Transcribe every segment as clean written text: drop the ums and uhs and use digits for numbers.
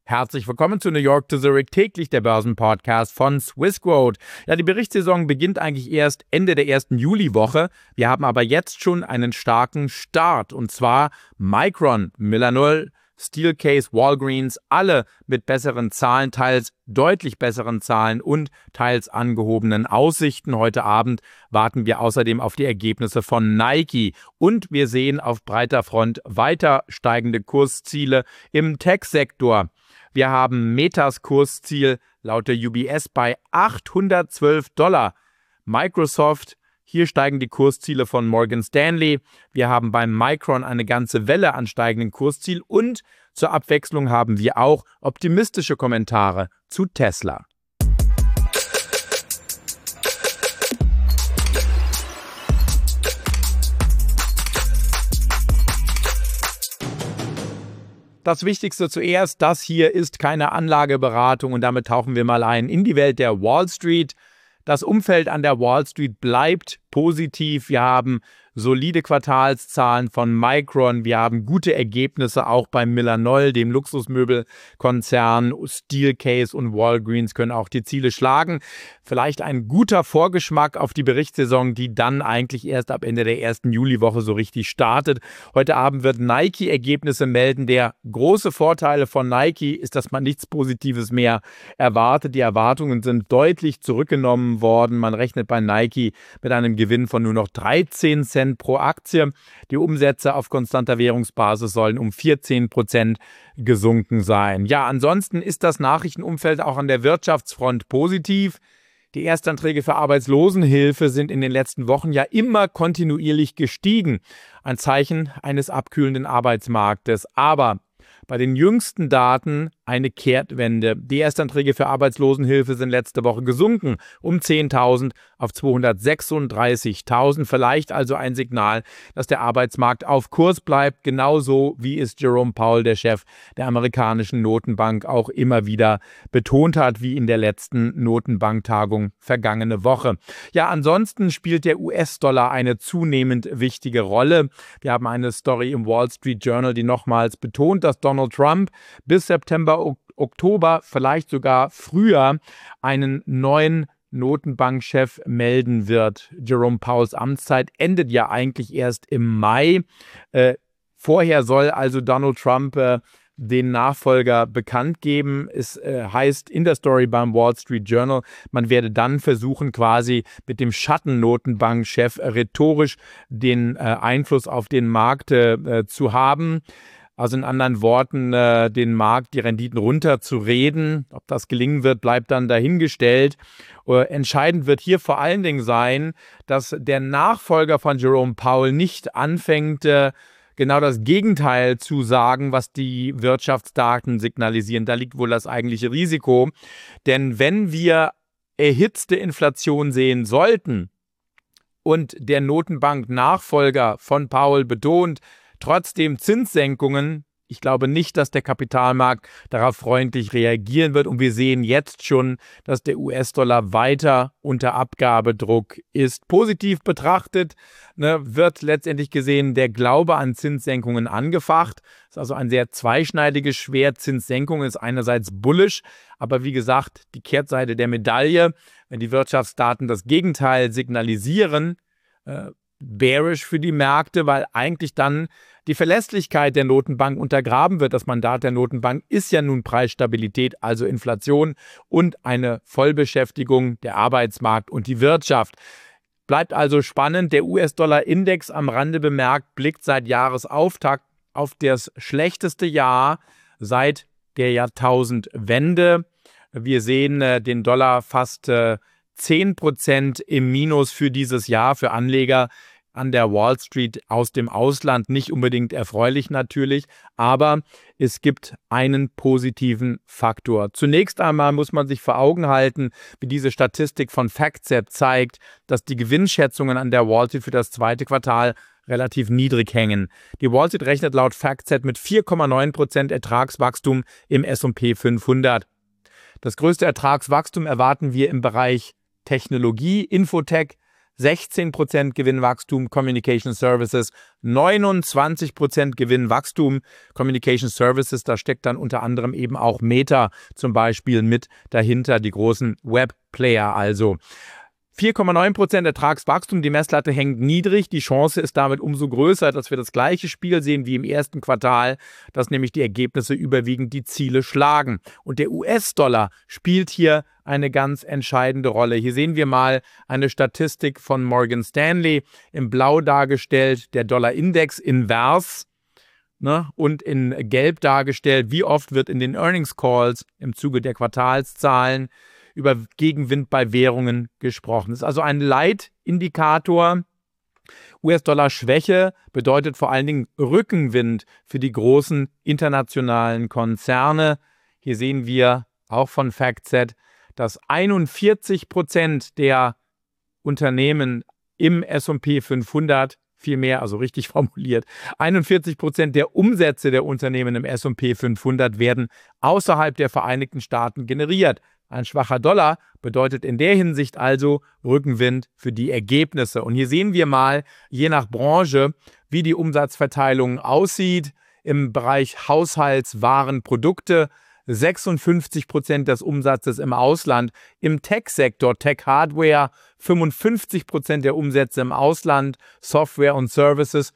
Herzlich willkommen zu New York to Zurich, täglich der Börsenpodcast von Swissquote. Ja, die Berichtssaison beginnt eigentlich erst Ende der ersten Juliwoche. Wir haben aber jetzt schon einen starken Start und zwar Micron, MillerKnoll, Steelcase, Walgreens, alle mit besseren Zahlen, teils deutlich besseren Zahlen und teils angehobenen Aussichten. Heute Abend warten wir außerdem auf die Ergebnisse von Nike und wir sehen auf breiter Front weiter steigende Kursziele im Tech-Sektor. Wir haben Metas Kursziel laut der UBS bei $812. Microsoft, hier steigen die Kursziele von Morgan Stanley. Wir haben beim Micron eine ganze Welle an steigenden Kursziel und zur Abwechslung haben wir auch optimistische Kommentare zu Tesla. Das Wichtigste zuerst, das hier ist keine Anlageberatung und damit tauchen wir mal ein in die Welt der Wall Street. Das Umfeld an der Wall Street bleibt positiv. Wir haben solide Quartalszahlen von Micron. Wir haben gute Ergebnisse auch beim MillerKnoll, dem Luxusmöbelkonzern. Steelcase und Walgreens können auch die Ziele schlagen. Vielleicht ein guter Vorgeschmack auf die Berichtssaison, die dann eigentlich erst ab Ende der ersten Juliwoche so richtig startet. Heute Abend wird Nike Ergebnisse melden. Der große Vorteil von Nike ist, dass man nichts Positives mehr erwartet. Die Erwartungen sind deutlich zurückgenommen worden. Man rechnet bei Nike mit einem Gewinn von nur noch 13 Cent pro Aktie. Die Umsätze auf konstanter Währungsbasis sollen um 14% gesunken sein. Ja, ansonsten ist das Nachrichtenumfeld auch an der Wirtschaftsfront positiv. Die Erstanträge für Arbeitslosenhilfe sind in den letzten Wochen ja immer kontinuierlich gestiegen. Ein Zeichen eines abkühlenden Arbeitsmarktes. Aber bei den jüngsten Daten eine Kehrtwende. Die Erstanträge für Arbeitslosenhilfe sind letzte Woche gesunken um 10.000 auf 236.000. Vielleicht also ein Signal, dass der Arbeitsmarkt auf Kurs bleibt, genauso wie es Jerome Powell, der Chef der amerikanischen Notenbank, auch immer wieder betont hat, wie in der letzten Notenbanktagung vergangene Woche. Ja, ansonsten spielt der US-Dollar eine zunehmend wichtige Rolle. Wir haben eine Story im Wall Street Journal, die nochmals betont, dass Donald Trump bis September, Oktober, vielleicht sogar früher einen neuen Notenbankchef melden wird. Jerome Powells Amtszeit endet ja eigentlich erst im Mai. Vorher soll also Donald Trump den Nachfolger bekannt geben. Es heißt in der Story beim Wall Street Journal, man werde dann versuchen, quasi mit dem Schattennotenbankchef rhetorisch den Einfluss auf den Markt zu haben. Also in anderen Worten, den Markt, die Renditen runterzureden. Ob das gelingen wird, bleibt dann dahingestellt. Entscheidend wird hier vor allen Dingen sein, dass der Nachfolger von Jerome Powell nicht anfängt, genau das Gegenteil zu sagen, was die Wirtschaftsdaten signalisieren. Da liegt wohl das eigentliche Risiko. Denn wenn wir erhitzte Inflation sehen sollten und der Notenbank-Nachfolger von Powell betont, trotzdem Zinssenkungen, ich glaube nicht, dass der Kapitalmarkt darauf freundlich reagieren wird. Und wir sehen jetzt schon, dass der US-Dollar weiter unter Abgabedruck ist. Positiv betrachtet wird letztendlich gesehen der Glaube an Zinssenkungen angefacht. Das ist also ein sehr zweischneidiges Schwert. Zinssenkung ist einerseits bullish, aber wie gesagt, die Kehrtseite der Medaille, wenn die Wirtschaftsdaten das Gegenteil signalisieren, bearish für die Märkte, weil eigentlich dann die Verlässlichkeit der Notenbank untergraben wird. Das Mandat der Notenbank ist ja nun Preisstabilität, also Inflation und eine Vollbeschäftigung, der Arbeitsmarkt und die Wirtschaft. Bleibt also spannend. Der US-Dollar-Index am Rande bemerkt, blickt seit Jahresauftakt auf das schlechteste Jahr seit der Jahrtausendwende. Wir sehen den Dollar fast 10% im Minus für dieses Jahr, für Anleger an der Wall Street aus dem Ausland. Nicht unbedingt erfreulich natürlich, aber es gibt einen positiven Faktor. Zunächst einmal muss man sich vor Augen halten, wie diese Statistik von FactSet zeigt, dass die Gewinnschätzungen an der Wall Street für das zweite Quartal relativ niedrig hängen. Die Wall Street rechnet laut FactSet mit 4,9% Ertragswachstum im S&P 500. Das größte Ertragswachstum erwarten wir im Bereich Technologie, Infotech, 16% Gewinnwachstum, Communication Services 29% Gewinnwachstum. Communication Services, da steckt dann unter anderem eben auch Meta zum Beispiel mit dahinter, die großen Webplayer also. 4,9% Ertragswachstum, die Messlatte hängt niedrig. Die Chance ist damit umso größer, dass wir das gleiche Spiel sehen wie im ersten Quartal, dass nämlich die Ergebnisse überwiegend die Ziele schlagen. Und der US-Dollar spielt hier eine ganz entscheidende Rolle. Hier sehen wir mal eine Statistik von Morgan Stanley, in Blau dargestellt, der Dollar-Index invers, und in Gelb dargestellt, wie oft wird in den Earnings Calls im Zuge der Quartalszahlen über Gegenwind bei Währungen gesprochen. Das ist also ein Leitindikator. US-Dollar-Schwäche bedeutet vor allen Dingen Rückenwind für die großen internationalen Konzerne. Hier sehen wir auch von FactSet, dass 41% der Unternehmen im S&P 500, vielmehr, also richtig formuliert, 41% der Umsätze der Unternehmen im S&P 500 werden außerhalb der Vereinigten Staaten generiert. Ein schwacher Dollar bedeutet in der Hinsicht also Rückenwind für die Ergebnisse. Und hier sehen wir mal, je nach Branche, wie die Umsatzverteilung aussieht. Im Bereich Haushaltswaren, Produkte 56% des Umsatzes im Ausland. Im Tech-Sektor, Tech-Hardware 55% der Umsätze im Ausland. Software und Services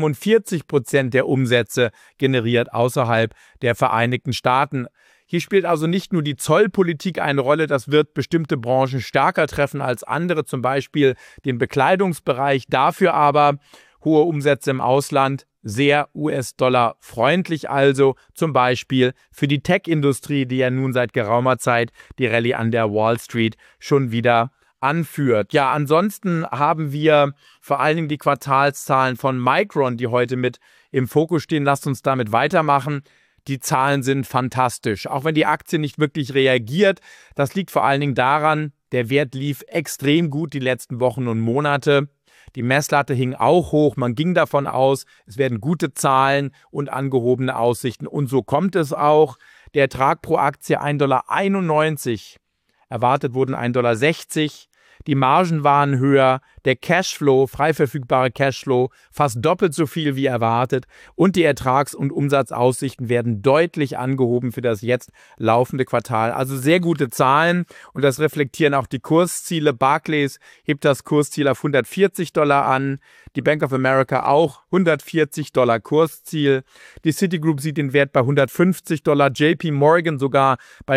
45% der Umsätze generiert außerhalb der Vereinigten Staaten. Hier spielt also nicht nur die Zollpolitik eine Rolle, das wird bestimmte Branchen stärker treffen als andere, zum Beispiel den Bekleidungsbereich. Dafür aber hohe Umsätze im Ausland, sehr US-Dollar freundlich also, zum Beispiel für die Tech-Industrie, die ja nun seit geraumer Zeit die Rallye an der Wall Street schon wieder anführt. Ja, ansonsten haben wir vor allen Dingen die Quartalszahlen von Micron, die heute mit im Fokus stehen. Lasst uns damit weitermachen. Die Zahlen sind fantastisch, auch wenn die Aktie nicht wirklich reagiert. Das liegt vor allen Dingen daran, der Wert lief extrem gut die letzten Wochen und Monate. Die Messlatte hing auch hoch. Man ging davon aus, es werden gute Zahlen und angehobene Aussichten. Und so kommt es auch. Der Ertrag pro Aktie 1,91 $. Erwartet wurden 1,60 $. Die Margen waren höher, der Cashflow, frei verfügbare Cashflow, fast doppelt so viel wie erwartet und die Ertrags- und Umsatzaussichten werden deutlich angehoben für das jetzt laufende Quartal. Also sehr gute Zahlen und das reflektieren auch die Kursziele. Barclays hebt das Kursziel auf $140 an, die Bank of America auch $140 Kursziel. Die Citigroup sieht den Wert bei $150, JP Morgan sogar bei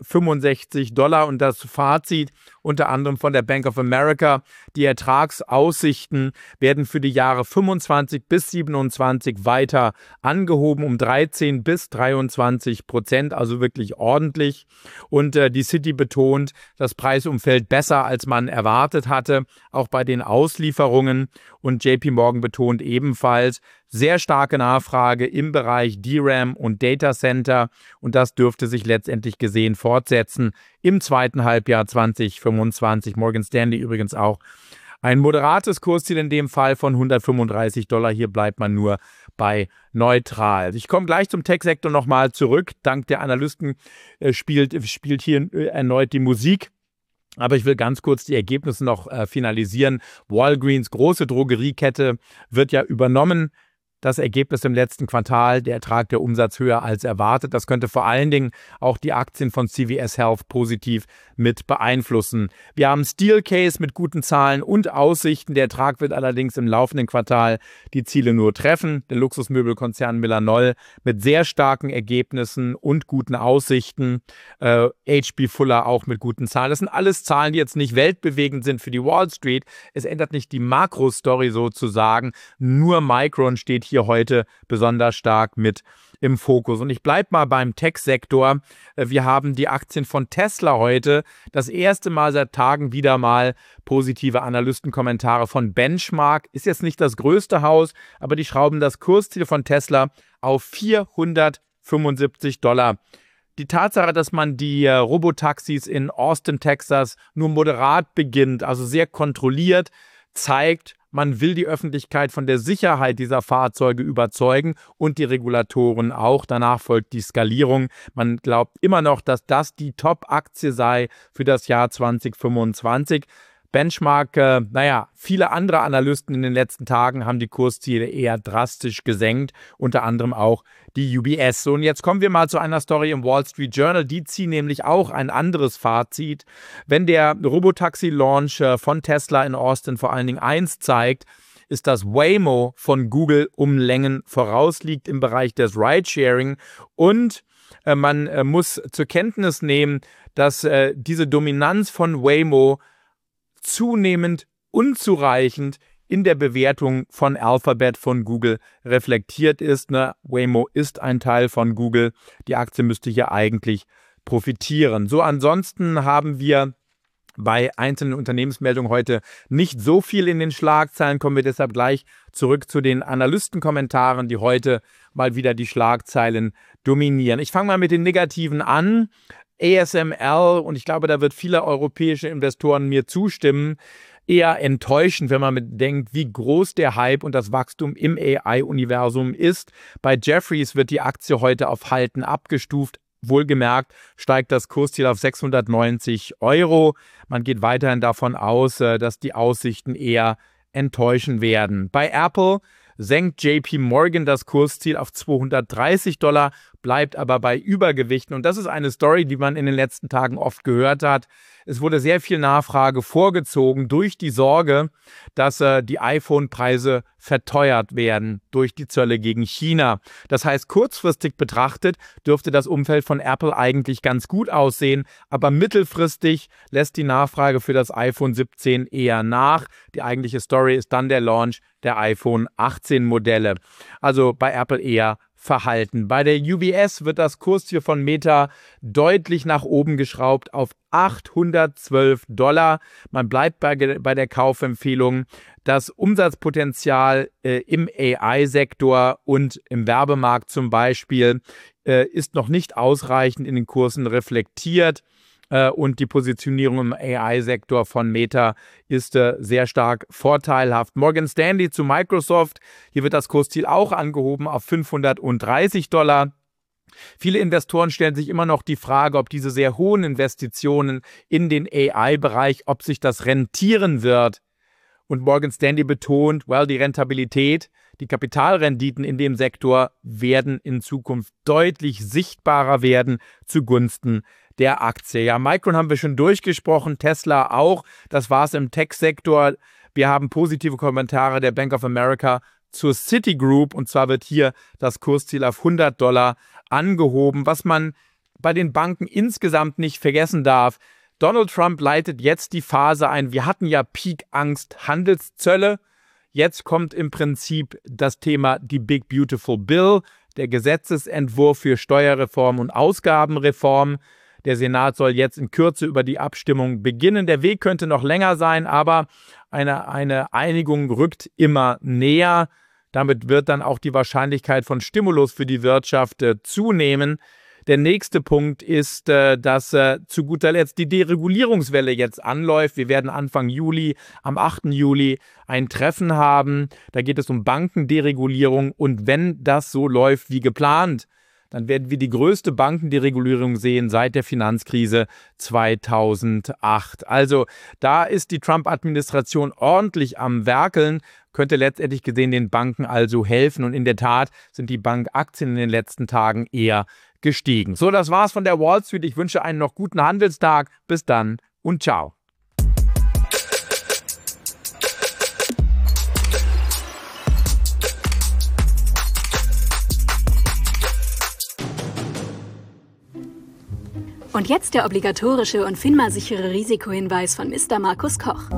$165 und das Fazit unter anderem von der Bank of America, die Ertragsaussichten werden für die Jahre 25 bis 27 weiter angehoben um 13 bis 23%, also wirklich ordentlich. Und die Citi betont, das Preisumfeld besser als man erwartet hatte, auch bei den Auslieferungen. Und JP Morgan betont ebenfalls sehr starke Nachfrage im Bereich DRAM und Data Center und das dürfte sich letztendlich gesehen fortsetzen im zweiten Halbjahr 2025. Morgan Stanley übrigens auch ein moderates Kursziel in dem Fall von $135. Hier bleibt man nur bei neutral. Ich komme gleich zum Tech-Sektor nochmal zurück. Dank der Analysten spielt hier erneut die Musik. Aber ich will ganz kurz die Ergebnisse noch finalisieren. Walgreens, große Drogeriekette, wird ja übernommen. Das Ergebnis im letzten Quartal, der Ertrag, der Umsatz höher als erwartet. Das könnte vor allen Dingen auch die Aktien von CVS Health positiv mit beeinflussen. Wir haben Steelcase mit guten Zahlen und Aussichten. Der Ertrag wird allerdings im laufenden Quartal die Ziele nur treffen. Der Luxusmöbelkonzern MillerKnoll mit sehr starken Ergebnissen und guten Aussichten. H.B. Fuller auch mit guten Zahlen. Das sind alles Zahlen, die jetzt nicht weltbewegend sind für die Wall Street. Es ändert nicht die Makro-Story sozusagen. Nur Micron steht hier heute besonders stark mit im Fokus. Und ich bleibe mal beim Tech-Sektor. Wir haben die Aktien von Tesla heute. Das erste Mal seit Tagen wieder mal positive Analystenkommentare von Benchmark. Ist jetzt nicht das größte Haus, aber die schrauben das Kursziel von Tesla auf $475. Die Tatsache, dass man die Robotaxis in Austin, Texas nur moderat beginnt, also sehr kontrolliert, zeigt, man will die Öffentlichkeit von der Sicherheit dieser Fahrzeuge überzeugen und die Regulatoren auch. Danach folgt die Skalierung. Man glaubt immer noch, dass das die Top-Aktie sei für das Jahr 2025. Benchmark, viele andere Analysten in den letzten Tagen haben die Kursziele eher drastisch gesenkt, unter anderem auch die UBS. So, und jetzt kommen wir mal zu einer Story im Wall Street Journal. Die ziehen nämlich auch ein anderes Fazit. Wenn der Robotaxi-Launch von Tesla in Austin vor allen Dingen eins zeigt, ist, dass Waymo von Google um Längen vorausliegt im Bereich des Ridesharing und man muss zur Kenntnis nehmen, dass diese Dominanz von Waymo zunehmend unzureichend in der Bewertung von Alphabet von Google reflektiert ist. Waymo ist ein Teil von Google. Die Aktie müsste hier eigentlich profitieren. So, ansonsten haben wir bei einzelnen Unternehmensmeldungen heute nicht so viel in den Schlagzeilen. Kommen wir deshalb gleich zurück zu den Analystenkommentaren, die heute mal wieder die Schlagzeilen dominieren. Ich fange mal mit den Negativen an. ASML, und ich glaube, da wird viele europäische Investoren mir zustimmen, eher enttäuschend, wenn man bedenkt, wie groß der Hype und das Wachstum im AI-Universum ist. Bei Jefferies wird die Aktie heute auf Halten abgestuft. Wohlgemerkt steigt das Kursziel auf 690 €. Man geht weiterhin davon aus, dass die Aussichten eher enttäuschen werden. Bei Apple senkt JP Morgan das Kursziel auf $230, bleibt aber bei Übergewichten. Und das ist eine Story, die man in den letzten Tagen oft gehört hat. Es wurde sehr viel Nachfrage vorgezogen durch die Sorge, dass die iPhone-Preise verteuert werden durch die Zölle gegen China. Das heißt, kurzfristig betrachtet dürfte das Umfeld von Apple eigentlich ganz gut aussehen, aber mittelfristig lässt die Nachfrage für das iPhone 17 eher nach. Die eigentliche Story ist dann der Launch der iPhone 18 Modelle. Also bei Apple eher verhalten. Bei der UBS wird das Kursziel von Meta deutlich nach oben geschraubt auf $812. Man bleibt bei der Kaufempfehlung. Das Umsatzpotenzial im AI-Sektor und im Werbemarkt zum Beispiel ist noch nicht ausreichend in den Kursen reflektiert. Und die Positionierung im AI-Sektor von Meta ist sehr stark vorteilhaft. Morgan Stanley zu Microsoft. Hier wird das Kursziel auch angehoben auf $530. Viele Investoren stellen sich immer noch die Frage, ob diese sehr hohen Investitionen in den AI-Bereich, ob sich das rentieren wird. Und Morgan Stanley betont, die Rentabilität, die Kapitalrenditen in dem Sektor werden in Zukunft deutlich sichtbarer werden zugunsten der Aktie. Ja, Micron haben wir schon durchgesprochen, Tesla auch. Das war es im Tech-Sektor. Wir haben positive Kommentare der Bank of America zur Citigroup. Und zwar wird hier das Kursziel auf $100 angehoben. Was man bei den Banken insgesamt nicht vergessen darf, Donald Trump leitet jetzt die Phase ein. Wir hatten ja Peak-Angst, Handelszölle. Jetzt kommt im Prinzip das Thema die Big Beautiful Bill, der Gesetzesentwurf für Steuerreform und Ausgabenreform. Der Senat soll jetzt in Kürze über die Abstimmung beginnen. Der Weg könnte noch länger sein, aber eine Einigung rückt immer näher. Damit wird dann auch die Wahrscheinlichkeit von Stimulus für die Wirtschaft zunehmen. Der nächste Punkt ist, dass zu guter Letzt die Deregulierungswelle jetzt anläuft. Wir werden Anfang Juli, am 8. Juli, ein Treffen haben. Da geht es um Bankenderegulierung. Und wenn das so läuft wie geplant, dann werden wir die größte Bankenderegulierung sehen seit der Finanzkrise 2008. Also da ist die Trump-Administration ordentlich am Werkeln, könnte letztendlich gesehen den Banken also helfen. Und in der Tat sind die Bankaktien in den letzten Tagen eher gestiegen. So, das war's von der Wall Street. Ich wünsche einen noch guten Handelstag. Bis dann und ciao. Und jetzt der obligatorische und FINMA-sichere Risikohinweis von Mr. Markus Koch.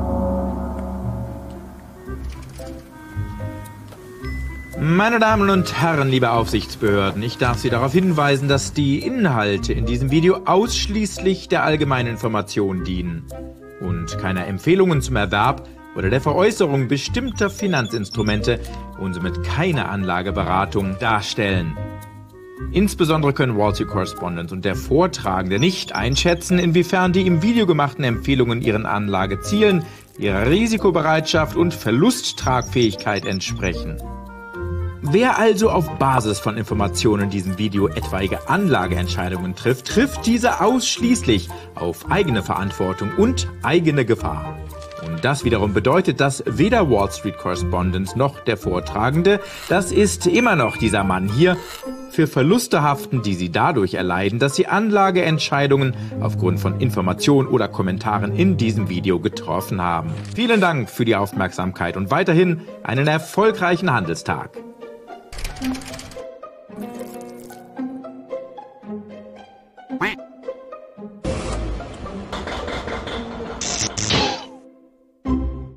Meine Damen und Herren, liebe Aufsichtsbehörden, ich darf Sie darauf hinweisen, dass die Inhalte in diesem Video ausschließlich der allgemeinen Information dienen und keiner Empfehlungen zum Erwerb oder der Veräußerung bestimmter Finanzinstrumente und somit keine Anlageberatung darstellen. Insbesondere können Wall Street Correspondent und der Vortragende nicht einschätzen, inwiefern die im Video gemachten Empfehlungen ihren Anlagezielen, ihrer Risikobereitschaft und Verlusttragfähigkeit entsprechen. Wer also auf Basis von Informationen in diesem Video etwaige Anlageentscheidungen trifft, trifft diese ausschließlich auf eigene Verantwortung und eigene Gefahr. Und das wiederum bedeutet, dass weder Wall Street Correspondent noch der Vortragende, das ist immer noch dieser Mann hier, für Verluste haften, die sie dadurch erleiden, dass sie Anlageentscheidungen aufgrund von Informationen oder Kommentaren in diesem Video getroffen haben. Vielen Dank für die Aufmerksamkeit und weiterhin einen erfolgreichen Handelstag.